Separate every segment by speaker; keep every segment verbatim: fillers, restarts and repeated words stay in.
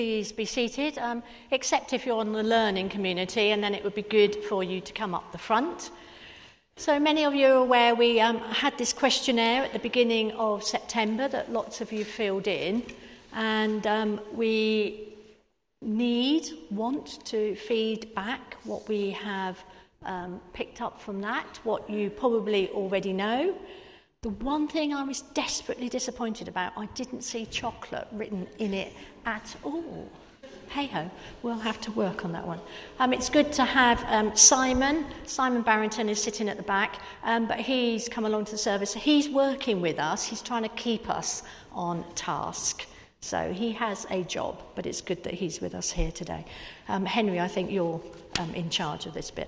Speaker 1: Please be seated, um, except if you're in the learning community, and then it would be good for you to come up the front. So many of you are aware we um, had this questionnaire at the beginning of September that lots of you filled in, and um, we need, want to feed back what we have um, picked up from that, what you probably already know. The one thing I was desperately disappointed about, I didn't see chocolate written in it at all. Hey-ho, we'll have to work on that one. Um, it's good to have um, Simon. Simon Barrington is sitting at the back, um, but he's come along to the service. He's working with us. He's trying to keep us on task. So he has a job, but it's good that he's with us here today. Um, Henry, I think you're um, in charge of this bit.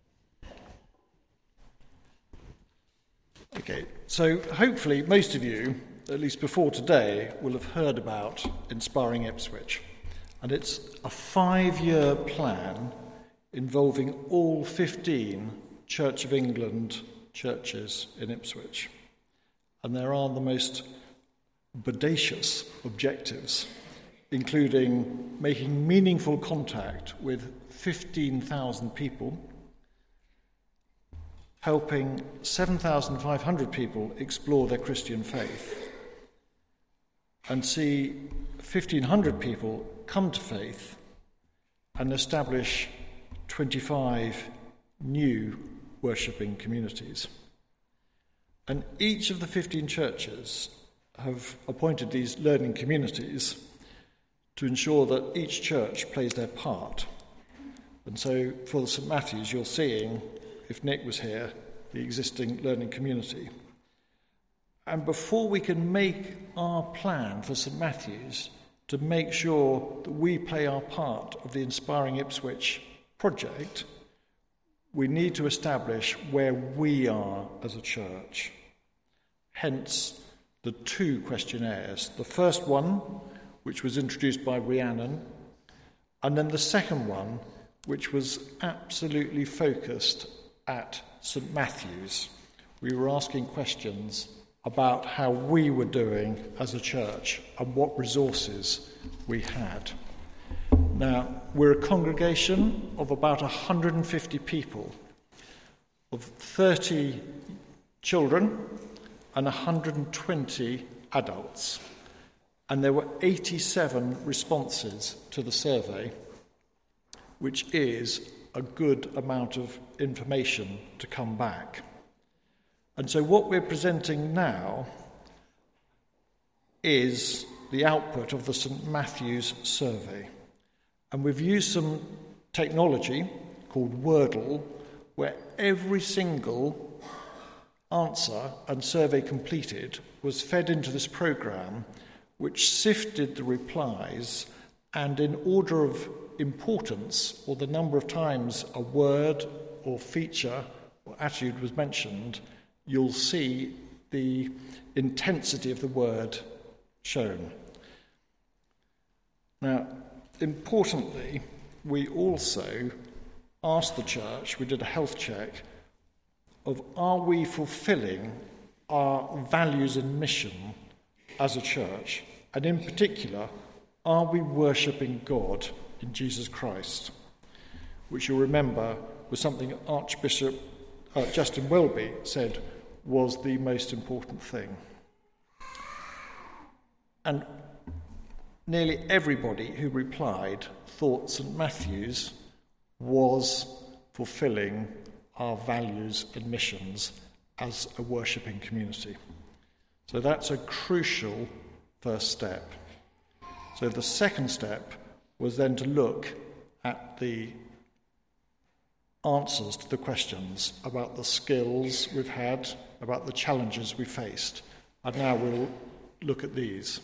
Speaker 2: Okay, so hopefully most of you, at least before today, will have heard about Inspiring Ipswich. And it's a five-year plan involving all fifteen Church of England churches in Ipswich. And there are the most bodacious objectives, including making meaningful contact with fifteen thousand people, helping seven thousand five hundred people explore their Christian faith, and see fifteen hundred people come to faith and establish twenty-five new worshipping communities. And each of the fifteen churches have appointed these learning communities to ensure that each church plays their part. And so for the St Matthews, you're seeing, if Nick was here, the existing learning community. And before we can make our plan for St Matthews to make sure that we play our part of the Inspiring Ipswich project, we need to establish where we are as a church. Hence the two questionnaires. The first one, which was introduced by Rhiannon, and then the second one, which was absolutely focused at St Matthews. We were asking questions about how we were doing as a church and what resources we had. Now, we're a congregation of about one hundred fifty people, of thirty children and one hundred twenty adults. And there were eighty-seven responses to the survey, which is a good amount of information to come back. And so what we're presenting now is the output of the St Matthews survey. And we've used some technology called Wordle, where every single answer and survey completed was fed into this program, which sifted the replies, and in order of importance, or the number of times a word or feature or attitude was mentioned, you'll see the intensity of the word shown. Now, importantly, we also asked the church, we did a health check, of are we fulfilling our values and mission as a church? And in particular, are we worshipping God in Jesus Christ? Which you'll remember was something Archbishop uh, Justin Welby said was the most important thing. And nearly everybody who replied thought St Matthews was fulfilling our values and missions as a worshipping community. So that's a crucial first step. So the second step was then to look at the answers to the questions about the skills we've had, about the challenges we faced. And now we'll look at these.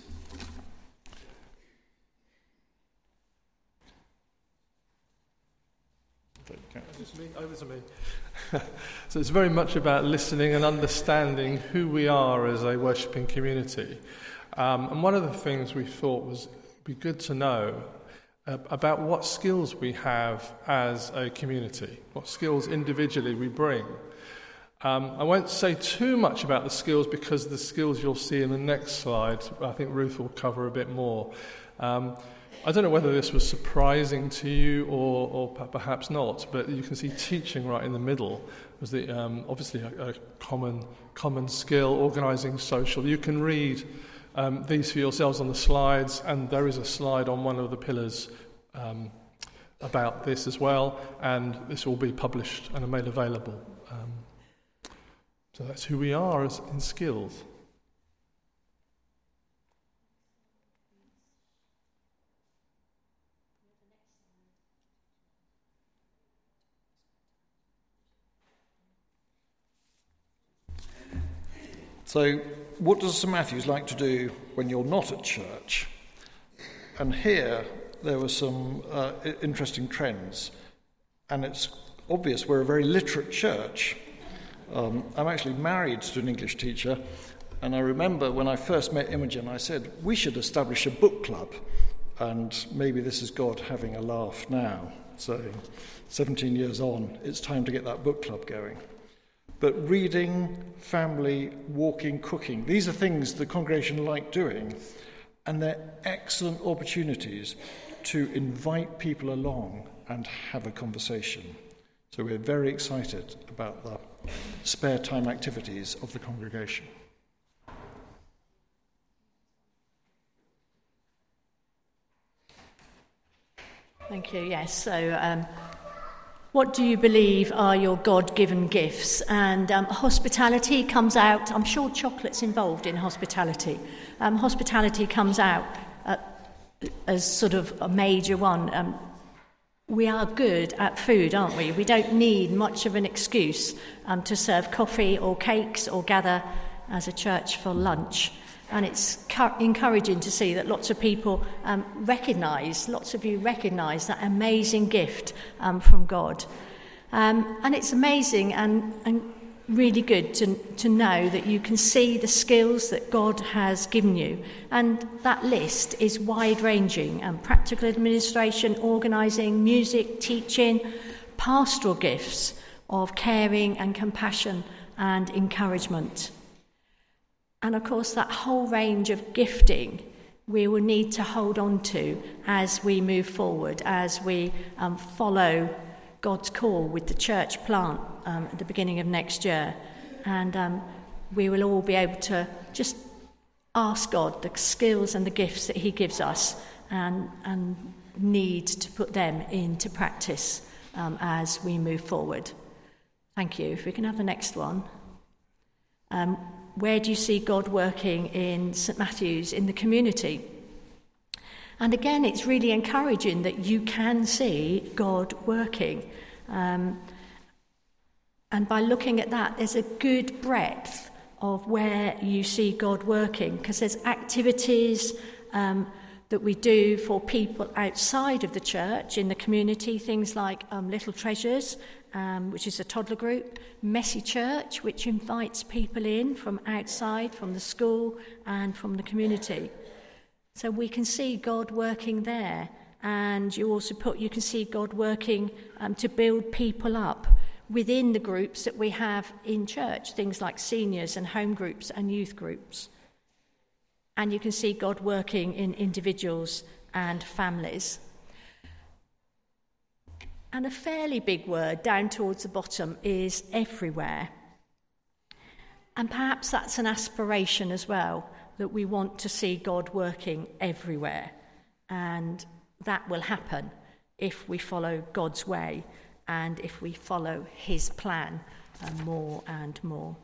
Speaker 3: Over to me. Over to me. So it's very much about listening and understanding who we are as a worshipping community. Um, and one of the things we thought was it'd be good to know uh, about what skills we have as a community, what skills individually we bring. Um, I won't say too much about the skills because the skills you'll see in the next slide, I think Ruth will cover a bit more. Um, I don't know whether this was surprising to you or, or perhaps not, but you can see teaching right in the middle was the, um, obviously a, a common common skill, organising social. You can read um, these for yourselves on the slides, and there is a slide on one of the pillars um, about this as well, and this will be published and made available. Um, so that's who we are as in skills.
Speaker 2: So, what does St Matthew's like to do when you're not at church? And here there were some uh, interesting trends, and it's obvious we're a very literate church. Um, I'm actually married to an English teacher, and I remember when I first met Imogen, I said, we should establish a book club, and maybe this is God having a laugh now. So, seventeen years on, it's time to get that book club going. But reading, family, walking, cooking, these are things the congregation like doing, and they're excellent opportunities to invite people along and have a conversation. So we're very excited about the spare time activities of the congregation.
Speaker 1: Thank you. Yes, so um, what do you believe are your God-given gifts? And um, hospitality comes out, I'm sure chocolate's involved in hospitality. Um, hospitality comes out uh, as sort of a major one. Um, we are good at food, aren't we? We don't need much of an excuse um, to serve coffee or cakes or gather as a church for lunch. And it's cu- encouraging to see that lots of people um, recognise, lots of you recognise that amazing gift um, from God. Um, and it's amazing and, and really good to, to know that you can see the skills that God has given you. And that list is wide-ranging. Um, practical administration, organising, music, teaching, pastoral gifts of caring and compassion and encouragement. And of course, that whole range of gifting we will need to hold on to as we move forward, as we um, follow God's call with the church plant um, at the beginning of next year. And um, we will all be able to just ask God the skills and the gifts that he gives us and, and need to put them into practice um, as we move forward. Thank you. If we can have the next one. Um, Where do you see God working in St Matthew's, in the community? And again, it's really encouraging that you can see God working. Um, and by looking at that, there's a good breadth of where you see God working, because there's activities um, that we do for people outside of the church, in the community, things like um, Little Treasures, Um, which is a toddler group, Messy Church, which invites people in from outside, from the school and from the community. So we can see God working there, and you also put you can see God working um, to build people up within the groups that we have in church, things like seniors and home groups and youth groups. And you can see God working in individuals and families. And a fairly big word down towards the bottom is everywhere. And perhaps that's an aspiration as well, that we want to see God working everywhere. And that will happen if we follow God's way and if we follow his plan uh, more and more.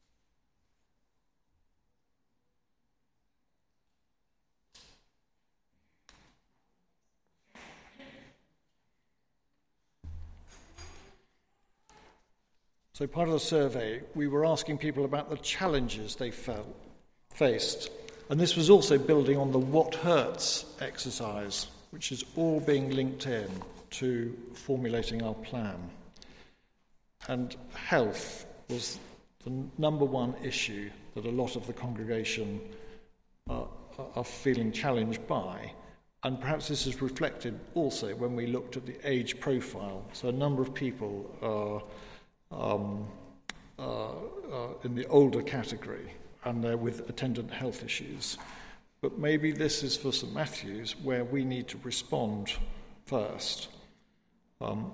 Speaker 2: So part of the survey, we were asking people about the challenges they felt, faced. And this was also building on the What Hurts exercise, which is all being linked in to formulating our plan. And health was the number one issue that a lot of the congregation are, are feeling challenged by. And perhaps this is reflected also when we looked at the age profile. So a number of people are Um, uh, uh, in the older category, and they're with attendant health issues. but maybe this is for St Matthew's where we need to respond first. Um,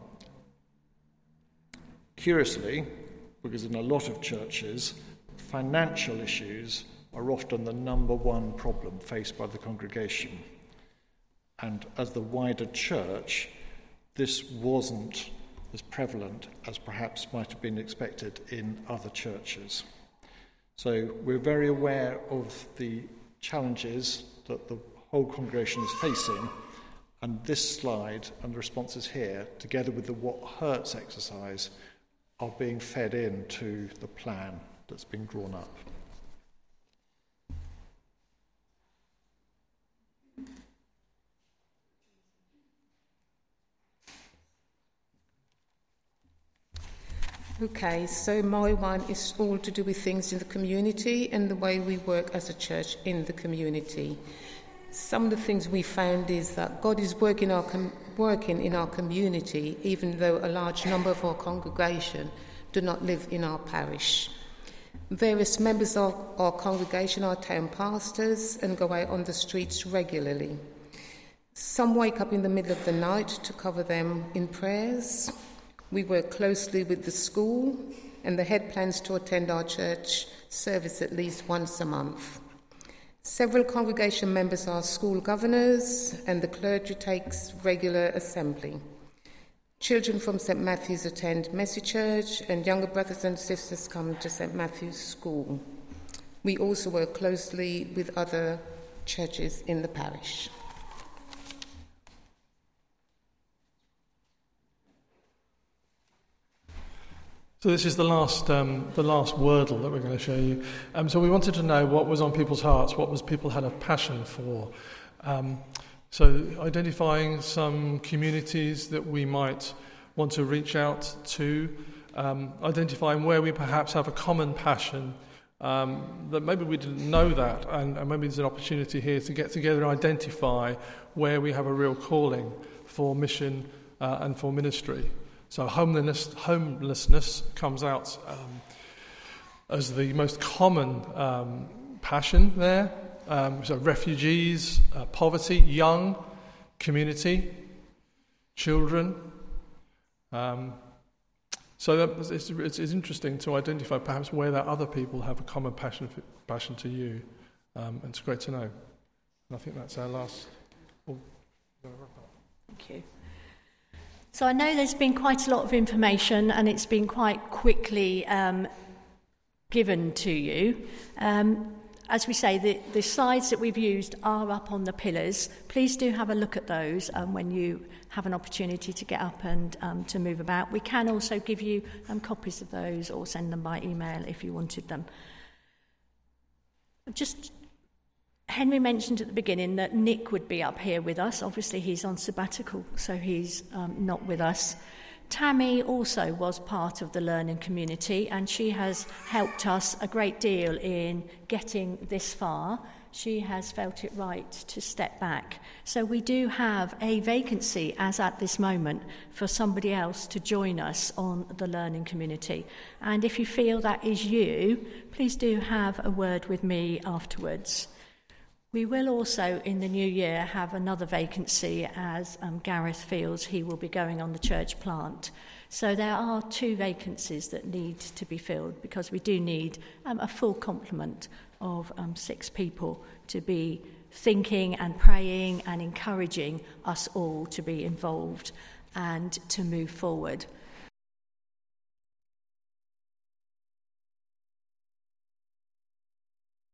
Speaker 2: curiously, because in a lot of churches, financial issues are often the number one problem faced by the congregation. And as the wider church, this wasn't as prevalent as perhaps might have been expected in other churches. So we're very aware of the challenges that the whole congregation is facing, and this slide and the responses here, together with the What Hurts exercise, are being fed into the plan that's been drawn up.
Speaker 4: Okay, so my one is all to do with things in the community and the way we work as a church in the community. Some of the things we found is that God is working, our com- working in our community, even though a large number of our congregation do not live in our parish. Various members of our congregation are town pastors and go out on the streets regularly. Some wake up in the middle of the night to cover them in prayers. We work closely with the school, and the head plans to attend our church service at least once a month. Several congregation members are school governors, and the clergy takes regular assembly. Children from St Matthew's attend Messy Church, and younger brothers and sisters come to St Matthew's School. We also work closely with other churches in the parish.
Speaker 3: So this is the last um, the last wordle that we're going to show you. Um, so we wanted to know what was on people's hearts, what was people had a passion for. Um, so identifying some communities that we might want to reach out to, um, identifying where we perhaps have a common passion, um, that maybe we didn't know that, and, and maybe there's an opportunity here to get together and identify where we have a real calling for mission uh, and for ministry. So homelessness, homelessness comes out um, as the most common um, passion there. Um, so refugees, uh, poverty, young, community, children. Um, so that, it's, it's, it's interesting to identify perhaps where that other people have a common passion for, passion to you. Um, and it's great to know. And I think that's our last... Oh,
Speaker 1: Thank you. So I know there's been quite a lot of information, and it's been quite quickly um, given to you. Um, as we say, the, the slides that we've used are up on the pillars. Please do have a look at those um, when you have an opportunity to get up and um, to move about. We can also give you um, copies of those or send them by email if you wanted them. Just... Henry mentioned at the beginning that Nick would be up here with us. Obviously, he's on sabbatical, so he's um, not with us. Tammy also was part of the learning community, and she has helped us a great deal in getting this far. She has felt it right to step back. So we do have a vacancy, as at this moment, for somebody else to join us on the learning community. And if you feel that is you, please do have a word with me afterwards. We will also, in the new year, have another vacancy as um, Gareth feels he will be going on the church plant. So there are two vacancies that need to be filled, because we do need um, a full complement of um, six people to be thinking and praying and encouraging us all to be involved and to move forward.